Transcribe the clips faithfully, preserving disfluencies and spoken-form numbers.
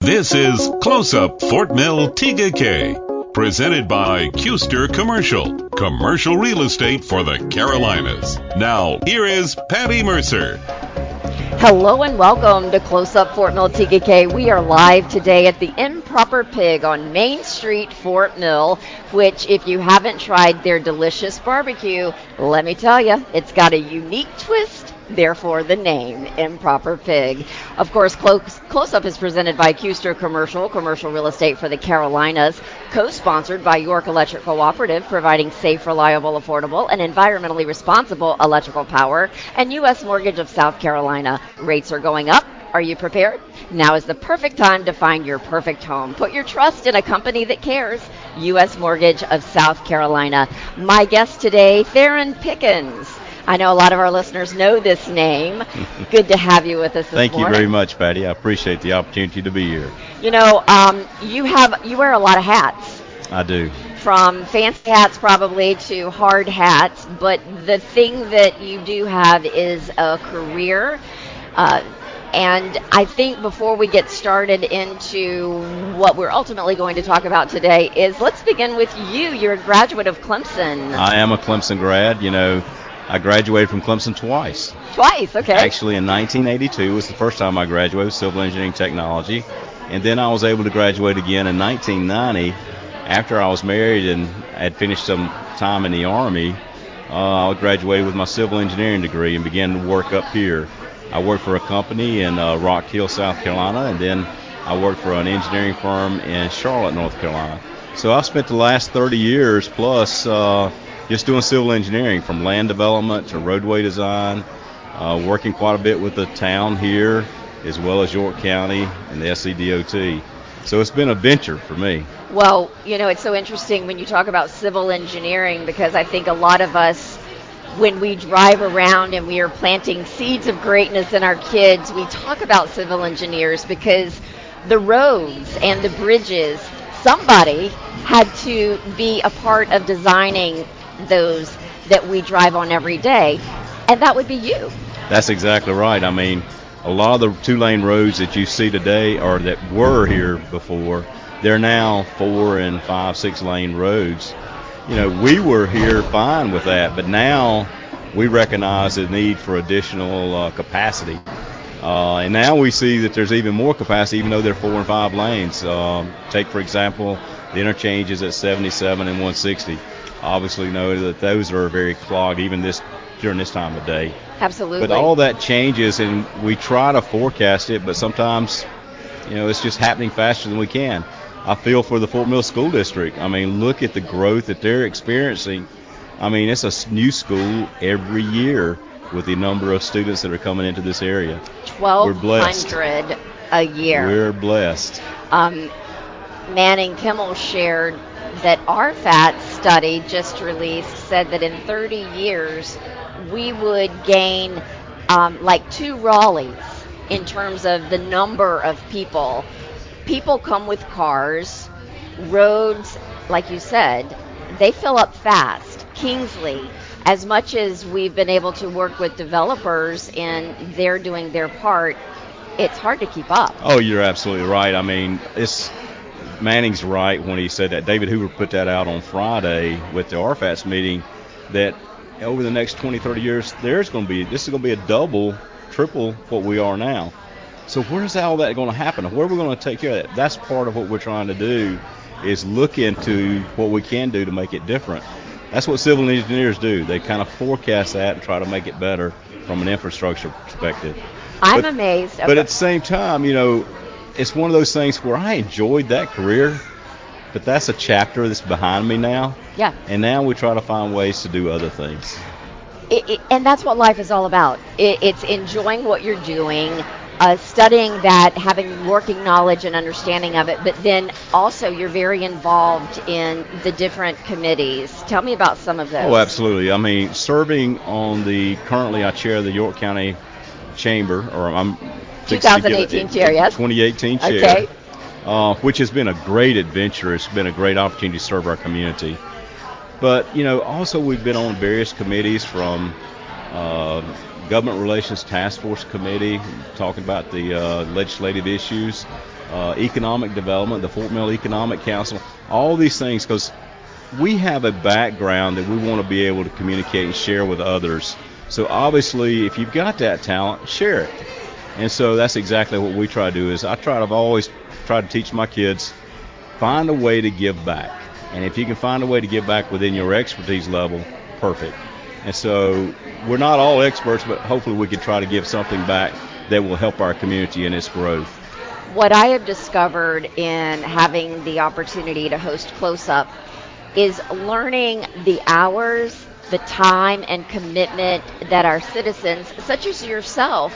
This is Close Up Fort Mill T G K, presented by Custer Commercial, commercial real estate for the Carolinas. Now, here is Patty Mercer. Hello and welcome to Close Up Fort Mill T K K. We are live today at the Improper Pig on Main Street, Fort Mill, which if you haven't tried their delicious barbecue, let me tell you, it's got a unique twist. Therefore, the name, Improper Pig. Of course, Close, Close Up is presented by Custer Commercial, commercial real estate for the Carolinas, co-sponsored by York Electric Cooperative, providing safe, reliable, affordable, and environmentally responsible electrical power, and U S Mortgage of South Carolina. Rates are going up. Are you prepared? Now is the perfect time to find your perfect home. Put your trust in a company that cares. U S Mortgage of South Carolina. My guest today, Theron Pickens. I know a lot of our listeners know this name. Good to have you with us this Thank morning. Thank you very much, Patty. I appreciate the opportunity to be here. You know, um, you have you wear a lot of hats. I do. From fancy hats probably to hard hats, but the thing that you do have is a career. Uh, and I think before we get started into what we're ultimately going to talk about today is let's begin with you. You're a graduate of Clemson. I am a Clemson grad. You know, I graduated from Clemson twice. Twice, okay. Actually, in nineteen eighty-two was the first time I graduated with civil engineering technology. And then I was able to graduate again in nineteen ninety after I was married and had finished some time in the Army. Uh, I graduated with my civil engineering degree and began to work up here. I worked for a company in uh, Rock Hill, South Carolina, and then I worked for an engineering firm in Charlotte, North Carolina. So I've spent the last thirty years plus uh, just doing civil engineering, from land development to roadway design, uh, working quite a bit with the town here, as well as York County and the S C D O T. So it's been a venture for me. Well, you know, it's so interesting when you talk about civil engineering, because I think a lot of us, when we drive around and we are planting seeds of greatness in our kids, we talk about civil engineers because the roads and the bridges, somebody had to be a part of designing those that we drive on every day, and that would be you. That's exactly right. I mean, a lot of the two-lane roads that you see today, or that were here before, they're now four and five, six-lane roads. You know, we were here fine with that, but now we recognize the need for additional uh, capacity. Uh, and now we see that there's even more capacity, even though they're four and five lanes. Um, take, for example, the interchanges at seventy-seven and one sixty. Obviously know that those are very clogged even this during this time of day. Absolutely. But all that changes, and we try to forecast it, but sometimes, you know, it's just happening faster than we can. I feel for the Fort Mill School District. I mean, look at the growth that they're experiencing. I mean, it's a new school every year with the number of students that are coming into this area. twelve hundred a year. We're blessed. Um, Manning Kimmel shared that our F A T study just released said that in thirty years we would gain um, like two Raleighs in terms of the number of people. People come with cars, roads, like you said, they fill up fast. Kingsley, as much as we've been able to work with developers and they're doing their part, it's hard to keep up. Oh, you're absolutely right. I mean, it's Manning's right when he said that. David Hoover put that out on Friday with the R F A T's meeting, that over the next twenty, thirty years, there's going to be, this is going to be a double, triple what we are now. So where's all that going to happen? Where are we going to take care of that? That's part of what we're trying to do, is look into what we can do to make it different. That's what civil engineers do. They kind of forecast that and try to make it better from an infrastructure perspective. I'm but, amazed. Okay. But at the same time, you know, it's one of those things where I enjoyed that career, but that's a chapter that's behind me now. Yeah. And now we try to find ways to do other things. It, it, and that's what life is all about. It, it's enjoying what you're doing, uh, studying that, having working knowledge and understanding of it, but then also you're very involved in the different committees. Tell me about some of those. Oh, absolutely. I mean, serving on the, currently I chair the York County Chamber, or I'm twenty eighteen it, chair, yes? twenty eighteen chair, okay. uh, which has been a great adventure. It's been a great opportunity to serve our community. But, you know, also we've been on various committees, from uh, Government Relations Task Force Committee, talking about the uh, legislative issues. uh, economic development, the Fort Mill Economic Council, all these things, because we have a background that we want to be able to communicate and share with others. So obviously, if you've got that talent, share it. And so that's exactly what we try to do. Is I try to I've always tried to teach my kids, find a way to give back. And if you can find a way to give back within your expertise level, perfect. And so we're not all experts, but hopefully we can try to give something back that will help our community in its growth. What I have discovered in having the opportunity to host Close Up is learning the hours, the time and commitment that our citizens, such as yourself,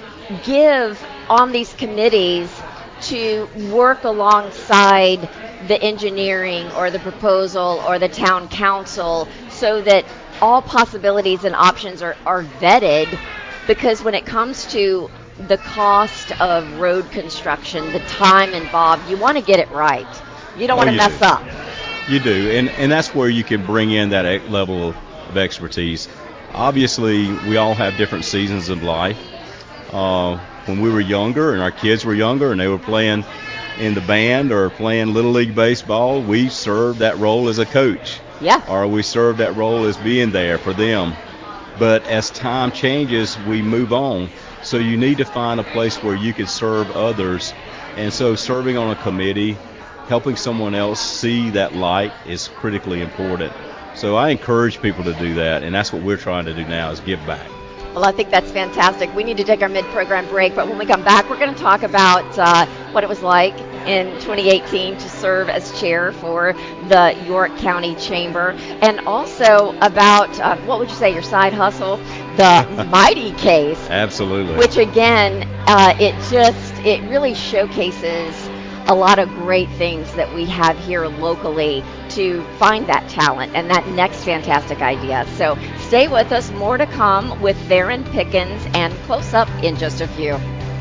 give on these committees to work alongside the engineering or the proposal or the town council so that all possibilities and options are, are vetted, because when it comes to the cost of road construction, the time involved, you want to get it right. You don't Oh, want to you mess do. up. You do, and, and that's where you can bring in that e- level of, of expertise. Obviously, we all have different seasons of life. Uh, when we were younger and our kids were younger and they were playing in the band or playing Little League Baseball, we served that role as a coach. Yeah. Or we served that role as being there for them. But as time changes, we move on. So you need to find a place where you can serve others. And so serving on a committee, helping someone else see that light is critically important. So I encourage people to do that, and that's what we're trying to do now, is give back. Well, I think that's fantastic. We need to take our mid-program break, but when we come back, we're going to talk about uh, what it was like in twenty eighteen to serve as chair for the York County Chamber, and also about, uh, what would you say, your side hustle, the Mighty Case. Absolutely. Which, again, uh, it just, it really showcases a lot of great things that we have here locally to find that talent and that next fantastic idea. So stay with us. More to come with Theron Pickens and Close Up in just a few.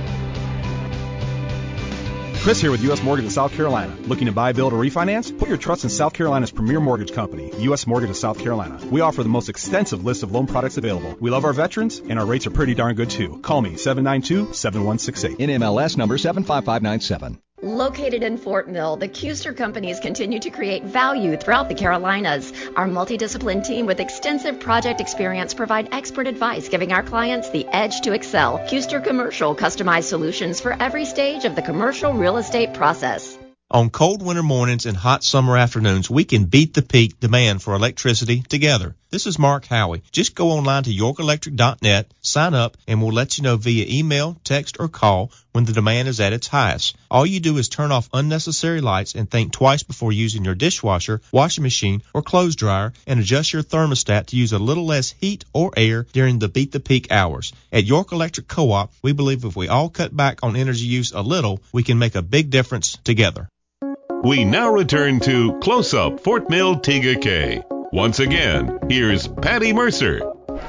Chris here with U S Mortgage of South Carolina. Looking to buy, build, or refinance? Put your trust in South Carolina's premier mortgage company, U S Mortgage of South Carolina. We offer the most extensive list of loan products available. We love our veterans, and our rates are pretty darn good too. Call me, seven nine two, seven one six eight. N M L S number seven five five nine seven. Located in Fort Mill, the Kuster companies continue to create value throughout the Carolinas. Our multidisciplined team with extensive project experience provide expert advice, giving our clients the edge to excel. Kuster Commercial, customized solutions for every stage of the commercial real estate process. On cold winter mornings and hot summer afternoons, we can beat the peak demand for electricity together. This is Mark Howey. Just go online to york electric dot net, sign up, and we'll let you know via email, text, or call when the demand is at its highest. All you do is turn off unnecessary lights and think twice before using your dishwasher, washing machine, or clothes dryer, and adjust your thermostat to use a little less heat or air during the beat the peak hours. At York Electric Co-op, we believe if we all cut back on energy use a little, we can make a big difference together. We now return to Close Up Fort Mill T G K. Once again, here's Patty Mercer.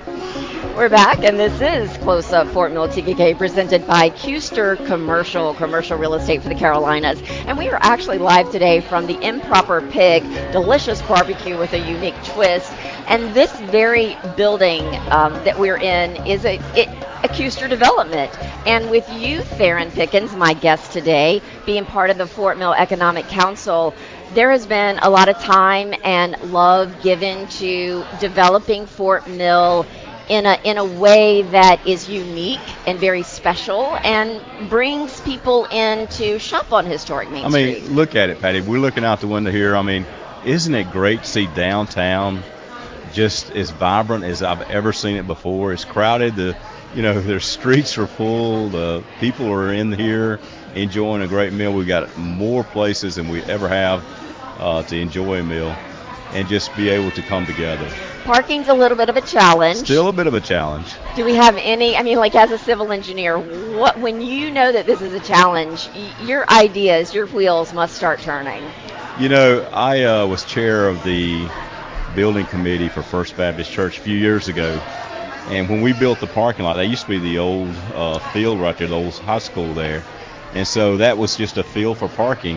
We're back, and this is Close Up Fort Mill T K K, presented by Kuster Commercial, commercial real estate for the Carolinas. And we are actually live today from the Improper Pig, delicious barbecue with a unique twist. And this very building um, that we're in is a, it, a Kuster development. And with you, Theron Pickens, my guest today, being part of the Fort Mill Economic Council, there has been a lot of time and love given to developing Fort Mill in a in a way that is unique and very special and brings people in to shop on historic Main I mean, Street. Look at it, Patty. We're looking out the window here. I mean, isn't it great to see downtown just as vibrant as I've ever seen it before? It's crowded. The you know, the streets are full. The people are in here enjoying a great meal. We've got more places than we ever have uh, to enjoy a meal and just be able to come together. Parking's a little bit of a challenge. Still a bit of a challenge. Do we have any, I mean, like as a civil engineer, what when you know that this is a challenge, y- your ideas, your wheels must start turning? You know, I uh, was chair of the building committee for First Baptist Church a few years ago. And when we built the parking lot, that used to be the old uh, field right there, the old high school there. And so that was just a field for parking.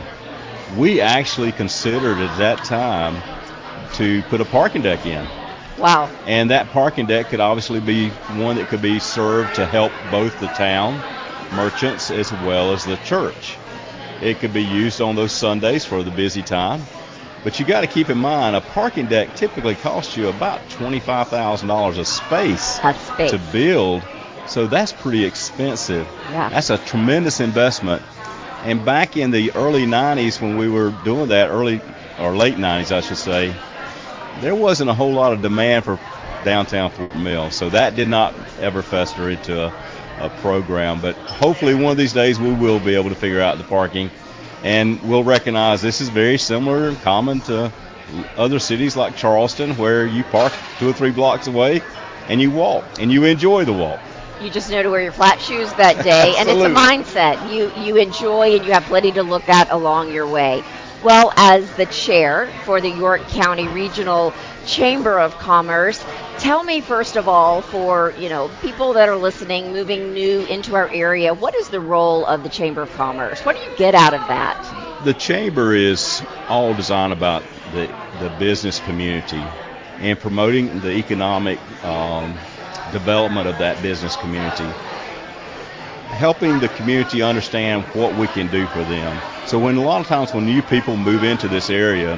We actually considered at that time to put a parking deck in. Wow. And that parking deck could obviously be one that could be served to help both the town merchants as well as the church. It could be used on those Sundays for the busy time. But you got to keep in mind, a parking deck typically costs you about twenty-five thousand dollars a space, a space to build. So that's pretty expensive. Yeah. That's a tremendous investment. And back in the early nineties when we were doing that, early or late nineties, I should say, there wasn't a whole lot of demand for downtown Fort Mill. So that did not ever fester into a, a program. But hopefully one of these days we will be able to figure out the parking. And we'll recognize this is very similar and common to other cities like Charleston, where you park two or three blocks away and you walk and you enjoy the walk. You just know to wear your flat shoes that day, and it's a mindset. You you enjoy and you have plenty to look at along your way. Well, as the chair for the York County Regional Chamber of Commerce, tell me first of all, for you know people that are listening, moving new into our area, what is the role of the Chamber of Commerce? What do you get out of that? The Chamber is all designed about the the business community and promoting the economic um, development of that business community, helping the community understand what we can do for them. So when a lot of times when new people move into this area,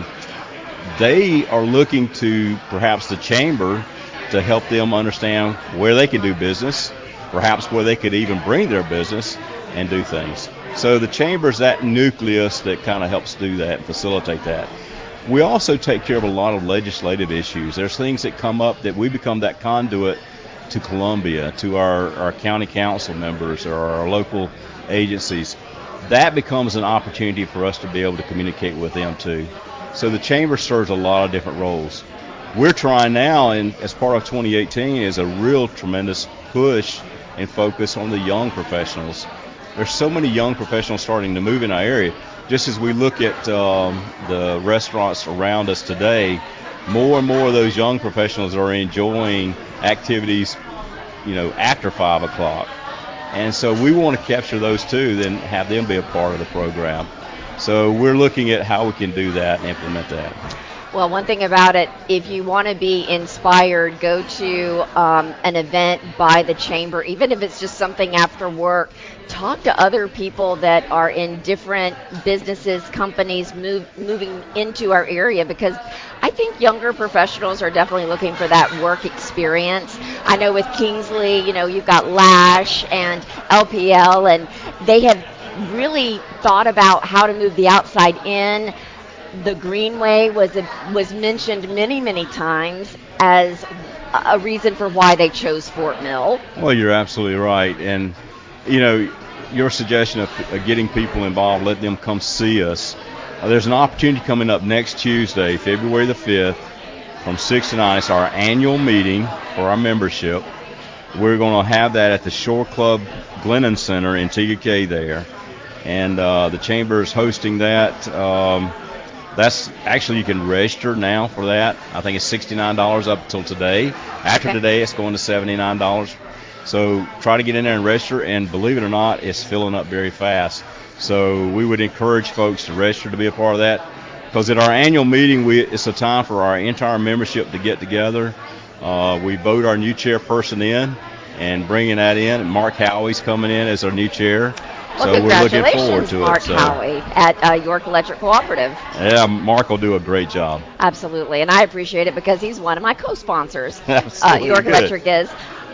they are looking to perhaps the chamber to help them understand where they can do business, perhaps where they could even bring their business and do things. So the chamber is that nucleus that kind of helps do that and facilitate that. We also take care of a lot of legislative issues. There's things that come up that we become that conduit to Columbia, to our, our county council members or our local agencies. That becomes an opportunity for us to be able to communicate with them too. So the chamber serves a lot of different roles. We're trying now, and as part of twenty eighteen, is a real tremendous push and focus on the young professionals. There's so many young professionals starting to move in our area. Just as we look at um, the restaurants around us today, more and more of those young professionals are enjoying activities, you know, after five o'clock. And so we want to capture those too, then have them be a part of the program. So we're looking at how we can do that and implement that. Well, one thing about it, if you want to be inspired, go to um, an event by the chamber, even if it's just something after work. Talk to other people that are in different businesses, companies move, moving into our area, because I think younger professionals are definitely looking for that work experience. I know with Kingsley, you know, you've got Lash and L P L, and they have really thought about how to move the outside in. The Greenway was a, was mentioned many, many times as a reason for why they chose Fort Mill. Well, you're absolutely right. And, you know, your suggestion of uh, getting people involved, let them come see us. Uh, there's an opportunity coming up next Tuesday, February the fifth, from six to nine. It's our annual meeting for our membership. We're going to have that at the Shore Club Glennon Center in T G K there. And uh, the chamber is hosting that. Um, That's actually, you can register now for that. I think it's sixty-nine dollars up till today. After okay. today, it's going to seventy-nine dollars. So try to get in there and register, and believe it or not, it's filling up very fast. So we would encourage folks to register to be a part of that, because at our annual meeting, we it's a time for our entire membership to get together. Uh, we vote our new chairperson in and bringing that in. And Mark Howie's coming in as our new chair. Well, so we're looking forward to Mark it. So. Howie at uh, York Electric Cooperative. Yeah, Mark will do a great job. Absolutely, and I appreciate it because he's one of my co-sponsors. Absolutely, uh, York good. Electric is.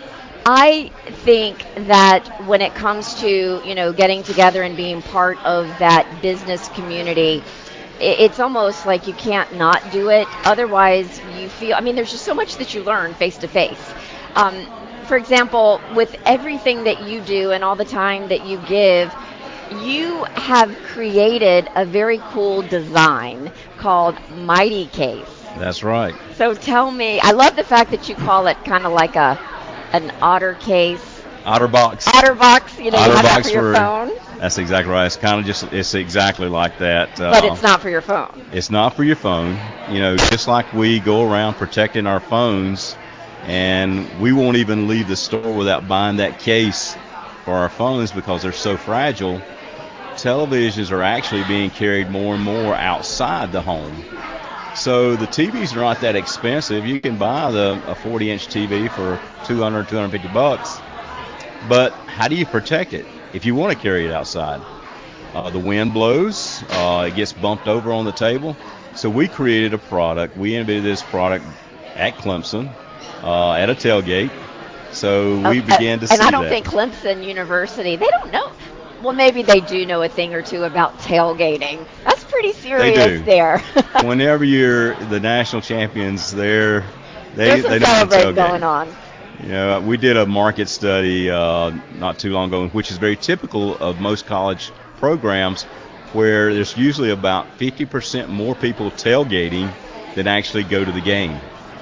I think that when it comes to, you know, getting together and being part of that business community, it's almost like you can't not do it. Otherwise, you feel, I mean, there's just so much that you learn face to face. Um, For example, with everything that you do and all the time that you give, you have created a very cool design called Mighty Case. That's right. So tell me, I love the fact that you call it kind of like a an otter case. Otterbox. Otterbox, you know, you have that for your phone. That's exactly right. It's kind of just, it's exactly like that. But uh, it's not for your phone. It's not for your phone. You know, just like we go around protecting our phones, and we won't even leave the store without buying that case for our phones because they're so fragile. Televisions are actually being carried more and more outside the home. So the T Vs are not that expensive. You can buy the a forty-inch T V for two hundred, two hundred fifty bucks. But how do you protect it if you want to carry it outside? Uh, the wind blows, uh, it gets bumped over on the table. So we created a product. We invented this product at Clemson uh, at a tailgate. So we okay. began to and see that. And I don't think Clemson University, they don't know. Well, maybe they do know a thing or two about tailgating. That's pretty serious they do. there. Whenever you're the national champions, they're, they There's some they know celebrating tailgate. going on. You know, we did a market study uh, not too long ago, which is very typical of most college programs, where there's usually about fifty percent more people tailgating than actually go to the game.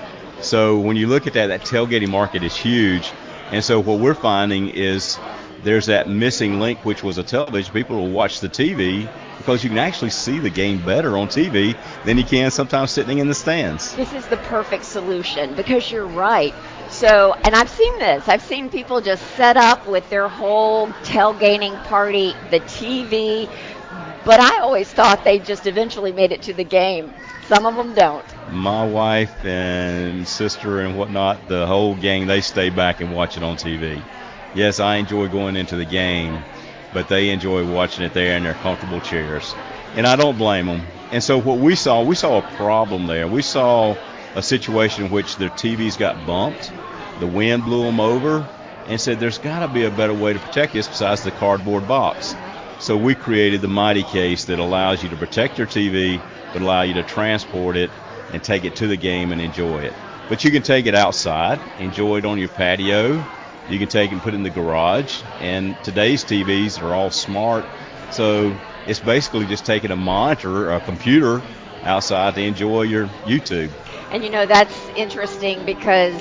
So when you look at that, that tailgating market is huge. And so what we're finding is there's that missing link, which was a television. People will watch the T V because you can actually see the game better on T V than you can sometimes sitting in the stands. This is the perfect solution because you're right. So, and I've seen this. I've seen people just set up with their whole tailgating party, the T V, but I always thought they just eventually made it to the game. Some of them don't. My wife and sister and whatnot, the whole gang, they stay back and watch it on T V. Yes, I enjoy going into the game, but they enjoy watching it there in their comfortable chairs. And I don't blame them. And so what we saw, we saw a problem there. We saw a situation in which their T Vs got bumped, the wind blew them over, and said there's got to be a better way to protect this besides the cardboard box. So we created the Mighty Case that allows you to protect your T V, but allow you to transport it and take it to the game and enjoy it. But you can take it outside, enjoy it on your patio. You can take it and put it in the garage. And today's T Vs are all smart, so it's basically just taking a monitor or a computer outside to enjoy your YouTube. And you know, that's interesting because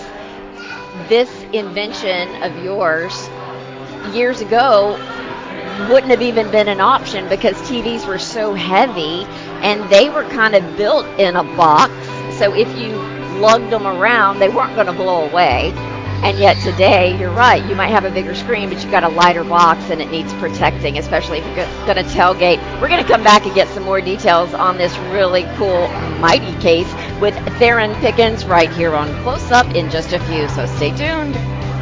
this invention of yours years ago wouldn't have even been an option because T Vs were so heavy and they were kind of built in a box. So if you lugged them around, they weren't going to blow away. And yet today, you're right, you might have a bigger screen, but you've got a lighter box and it needs protecting, especially if you're going to tailgate. We're going to come back and get some more details on this really cool Mighty Case with Theron Pickens right here on Close Up in just a few, so stay tuned.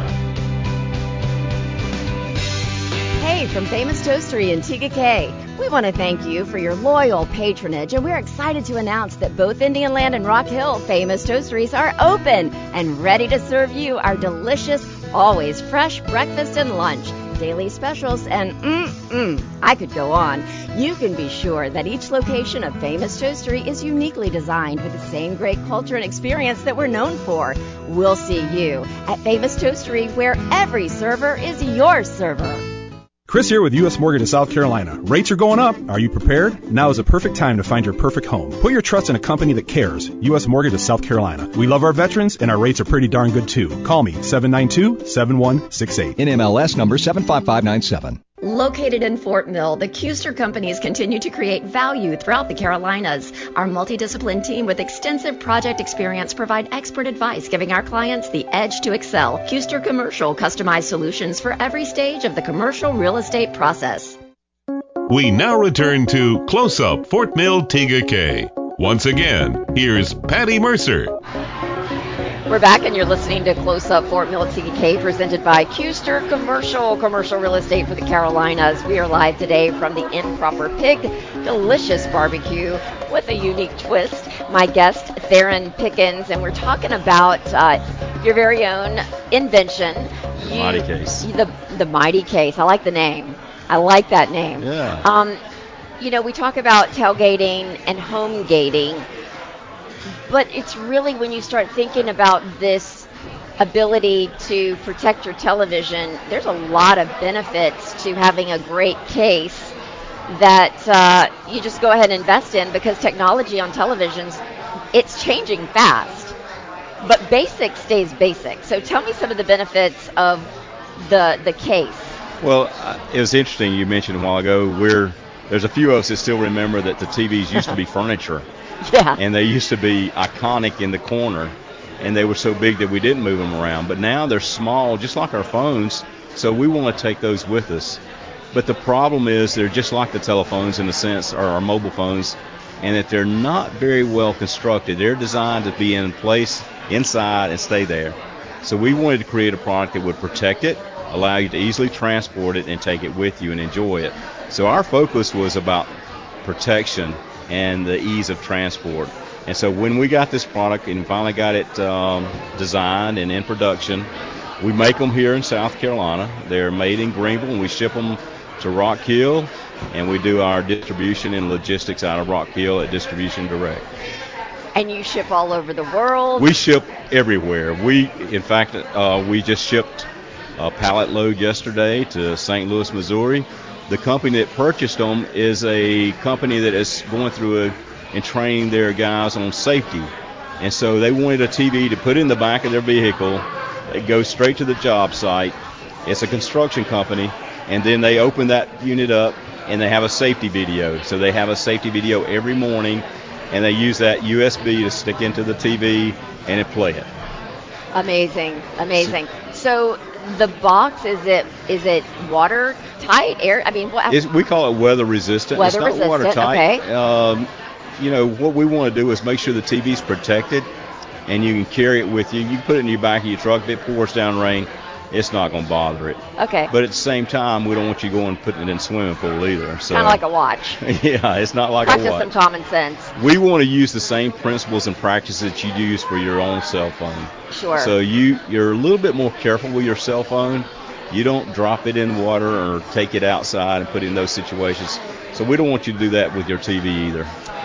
Hey, from Famous Toastery in Tega Cay, we want to thank you for your loyal patronage, and we're excited to announce that both Indian Land and Rock Hill Famous Toasteries are open and ready to serve you our delicious, always fresh breakfast and lunch, daily specials, and mm-mm, I could go on. You can be sure that each location of Famous Toastery is uniquely designed with the same great culture and experience that we're known for. We'll see you at Famous Toastery, where every server is your server. Chris here with U S Mortgage of South Carolina. Rates are going up. Are you prepared? Now is a perfect time to find your perfect home. Put your trust in a company that cares. U S Mortgage of South Carolina. We love our veterans, and our rates are pretty darn good too. Call me, seven nine two, seven one six eight. N M L S number seven five five nine seven. Located in Fort Mill, the Kuester companies continue to create value throughout the Carolinas. Our multidisciplined team with extensive project experience provide expert advice, giving our clients the edge to excel. Kuester Commercial, customized solutions for every stage of the commercial real estate process. We now return to Close Up Fort Mill Tega Cay. Once again, here's Patty Mercer. We're back, and you're listening to Close Up Fort Mill T K, presented by Kuester Commercial, commercial real estate for the Carolinas. We are live today from the Improper Pig Delicious Barbecue with a unique twist. My guest, Theron Pickens, and we're talking about uh, your very own invention. The you, Mighty Case. The, the Mighty Case. I like the name. I like that name. Yeah. Um, you know, we talk about tailgating and home gating. But it's really when you start thinking about this ability to protect your television, there's a lot of benefits to having a great case that uh, you just go ahead and invest in, because technology on televisions, it's changing fast. But basic stays basic. So tell me some of the benefits of the the case. Well, uh, it was interesting. You mentioned a while ago, we're there's a few of us that still remember that the T Vs used to be furniture. Yeah. And they used to be iconic in the corner, and they were so big that we didn't move them around. But now they're small, just like our phones, so we want to take those with us. But the problem is they're just like the telephones in a sense, or our mobile phones, and that they're not very well constructed. They're designed to be in place inside and stay there. So we wanted to create a product that would protect it, allow you to easily transport it and take it with you and enjoy it. So our focus was about protection and the ease of transport. And so when we got this product and finally got it um, designed and in production, we make them here in South Carolina. They're made in Greenville, and we ship them to Rock Hill, and we do our distribution and logistics out of Rock Hill at Distribution Direct. And you ship all over the world? We ship everywhere. We, in fact, uh, we just shipped a pallet load yesterday to Saint Louis, Missouri. The company that purchased them is a company that is going through a, and training their guys on safety. And so they wanted a T V to put in the back of their vehicle. It goes straight to the job site. It's a construction company. And then they open that unit up, and they have a safety video. So they have a safety video every morning, and they use that U S B to stick into the T V and it play it. Amazing, amazing. So the box, is it is it watertight? Air? I mean, what? It's, we call it weather resistant. Weather it's not resistant, watertight. okay. Um, you know, what we want to do is make sure the T V's protected, and you can carry it with you. You can put it in your back of your truck. If it pours down rain, it's not going to bother it. Okay. But at the same time, we don't want you going and putting it in a swimming pool either. So kind of like a watch. Yeah, it's not like Practice a watch. some common sense. We want to use the same principles and practices that you use for your own cell phone. Sure. So you, you're a little bit more careful with your cell phone. You don't drop it in water or take it outside and put it in those situations. So we don't want you to do that with your T V either.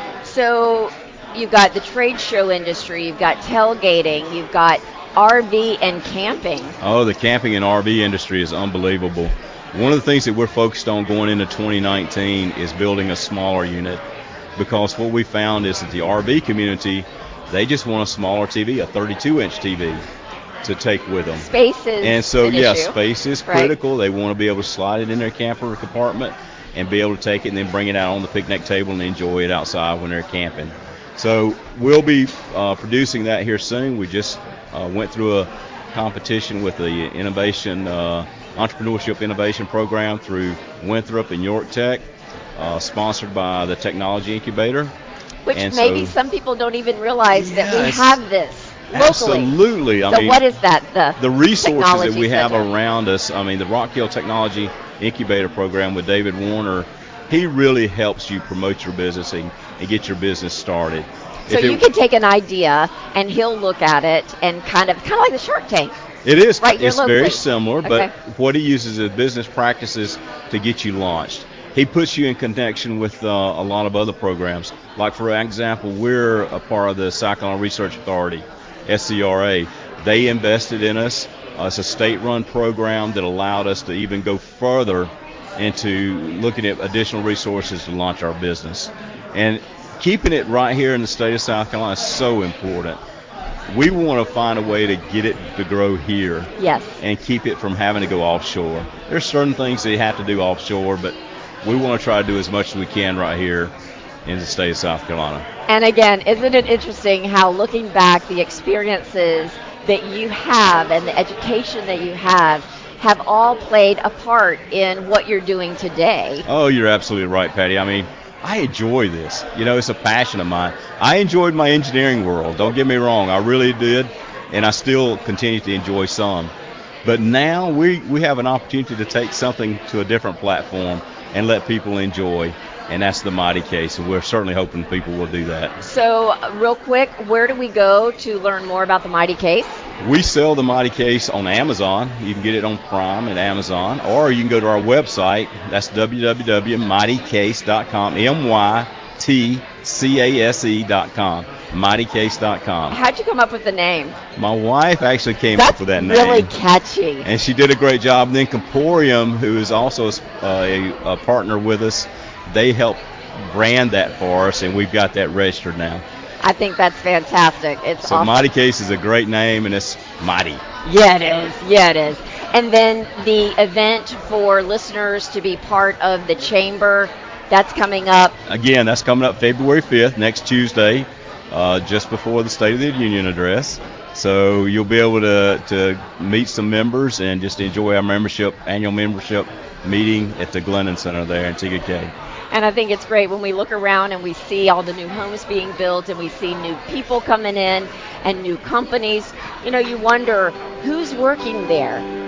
So you've got the trade show industry, you've got tailgating, you've got R V and camping. Oh, the camping and R V industry is unbelievable. One of the things that we're focused on going into twenty nineteen is building a smaller unit, because what we found is that the R V community, they just want a smaller T V, a thirty-two inch T V to take with them. Space is And so, an yes, issue. space is Right. critical. They want to be able to slide it in their camper compartment and be able to take it and then bring it out on the picnic table and enjoy it outside when they're camping. So we'll be uh, producing that here soon. We just uh, went through a competition with the innovation uh, entrepreneurship innovation program through Winthrop and York Tech, uh, sponsored by the Technology Incubator. Which And maybe so- some people don't even realize that we Yes. have this locally. Absolutely. I so mean, what is that? The, the resources that Technology we have Center? around us. I mean, the Rock Hill Technology Incubator Program with David Warner, he really helps you promote your business and, and get your business started. So If you it- can take an idea and he'll look at it and kind of kind of like the Shark Tank. It is. Right here It's locally. very similar, but Okay. what he uses is business practices to get you launched. He puts you in connection with uh, a lot of other programs. Like, for example, we're a part of the South Carolina Research Authority, S C R A. They invested in us. Uh, it's a state-run program that allowed us to even go further into looking at additional resources to launch our business. And keeping it right here in the state of South Carolina is so important. We want to find a way to get it to grow here. Yes. And keep it from having to go offshore. There's certain things that you have to do offshore, but we want to try to do as much as we can right here in the state of South Carolina. And again, isn't it interesting how looking back, the experiences that you have and the education that you have have all played a part in what you're doing today? Oh, you're absolutely right, Patty. I mean, I enjoy this. You know, it's a passion of mine. I enjoyed my engineering world. Don't get me wrong. I really did, and I still continue to enjoy some. But now we, we have an opportunity to take something to a different platform and let people enjoy, and that's the Mighty Case, and we're certainly hoping people will do that. So, uh, real quick, where do we go to learn more about the Mighty Case? We sell the Mighty Case on Amazon. You can get it on Prime and Amazon, or you can go to our website. That's w w w dot mighty case dot com, M Y T C A S E dot com, mighty case dot com. How'd you come up with the name? My wife actually came That's up with that really name. catchy. And she did a great job. And then Comporium, who is also uh, a, a partner with us, they helped brand that for us, and we've got that registered now. I think that's fantastic. It's So awesome. Mighty Case is a great name, and it's mighty. Yeah, it is. Yeah, it is. And then the event for listeners to be part of the chamber, that's coming up. Again, that's coming up February fifth, next Tuesday, uh, just before the State of the Union address. So you'll be able to, to meet some members and just enjoy our membership, annual membership meeting at the Glennon Center there in T K K. And I think it's great when we look around and we see all the new homes being built and we see new people coming in and new companies. You know, you wonder who's working there.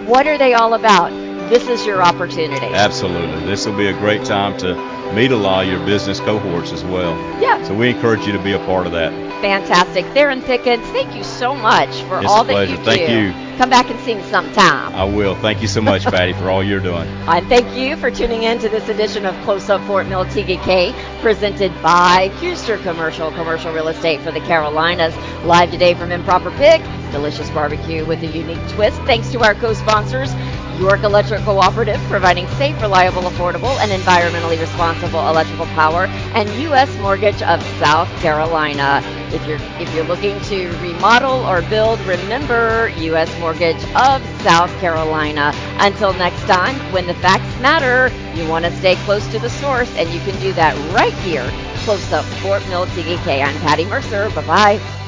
What are they all about? This is your opportunity. Absolutely. This will be a great time to meet a lot of your business cohorts as well. Yeah. So we encourage you to be a part of that. Fantastic. Theron Pickens, thank you so much for it's all a that pleasure. you do. Thank you. Come back and see me sometime. I will. Thank you so much, Patty, for all you're doing. And thank you for tuning in to this edition of Close Up Fort Mill T K K, presented by Custer Commercial, commercial real estate for the Carolinas. Live today from Improper Pig, delicious barbecue with a unique twist. Thanks to our co-sponsors, York Electric Cooperative, providing safe, reliable, affordable, and environmentally responsible electrical power, and U S Mortgage of South Carolina. If you're if you're looking to remodel or build, remember U S Mortgage of South Carolina. Until next time, when the facts matter, you want to stay close to the source, and you can do that right here, Close Up Fort Mill T K K. I'm Patty Mercer. Bye-bye.